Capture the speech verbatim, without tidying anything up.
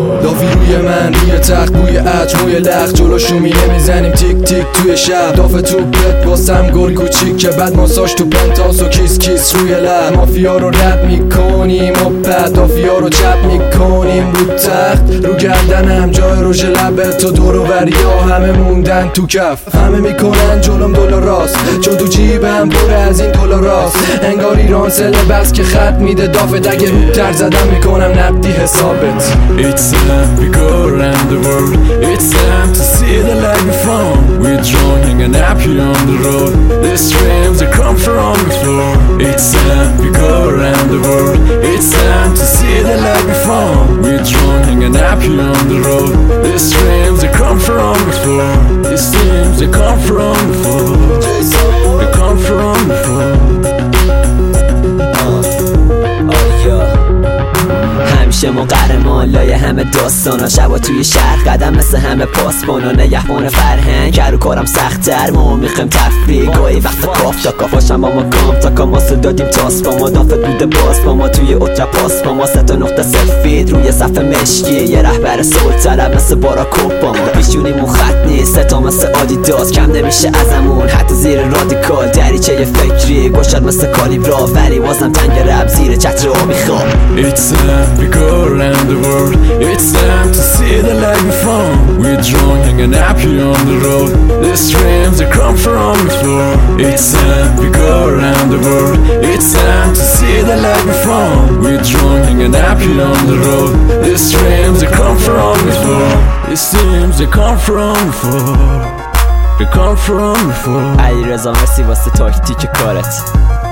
دافی روی من روی تخت بوی عطر موی لخت جلوشو میله میزنیم تیک تیک توی شب داف توپت واسم گل کوچیک که بعد ماساژ تو پنتاس و کیس کیس روی لب مافیا رو رد میکنیم و بعد دافیا رو چپ میکنیم رو تخت رو گردنم جای روژ لبت تو دور و بریا همه موندن تو کف همه میکنن جلوم دلار راست چون تو جیبم پر از این دلار راست انگار ایران سل بس که خط میده دافت اگه رو تر زدم میکنم نقدی حسابت. It's time we go around the world. It's time to see the light we found. We're drunk hanging up here on the road. The streams that come from the floor. It's time we go around the world. It's time to see the light we found. We're drunk hanging up here on the road. The streams that come from the floor. The streams that come from the floor. They come from the floor. همیشه مقرمان لای همه داستانا شبا توی شهر قدم مثل همه پاسبان و نگهبان فرهنگ کرو کارم سخت‌تر ما میخوایم تفریح گاهی وقت کاف تا کافاشم با ما کام تا کاماسو دادیم تاس با ما دافت بوده باز با ما توی اترا پاس با ما سه تا نقطه سفید روی صف مشکی یه رهبر صلح طلب مثل باراکوب با ما پیشونیمون خط نیست سه تا مثل آدیداس کم نمیشه ازمون حتی زیر رادیکال دریچه فکری گشاد مثل کالیبرا ولی بازم تنگ رب زیر چتر آبی خواب. It's time we go around the world. It's time to see the light we found. We're drunk hanging up here on the road. The streams that come from the floor. It's time we go around the world. It's time to see the light we found. We're drunk hanging up here on the road. The streams that come from the floor. The streams that come from the floor. They come from the floor. علی رضا مرسی واسه تاکتیک کارت.